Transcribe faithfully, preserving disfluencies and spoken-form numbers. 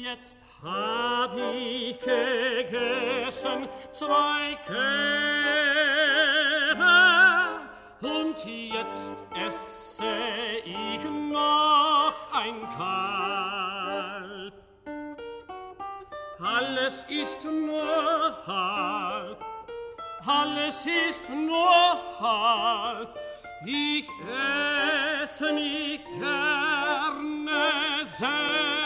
Jetzt hab ich gegessen zwei Kehre und jetzt esse ich noch ein Kalb. Alles ist nur halb, alles ist nur halb. Ich esse nicht gerne selbst.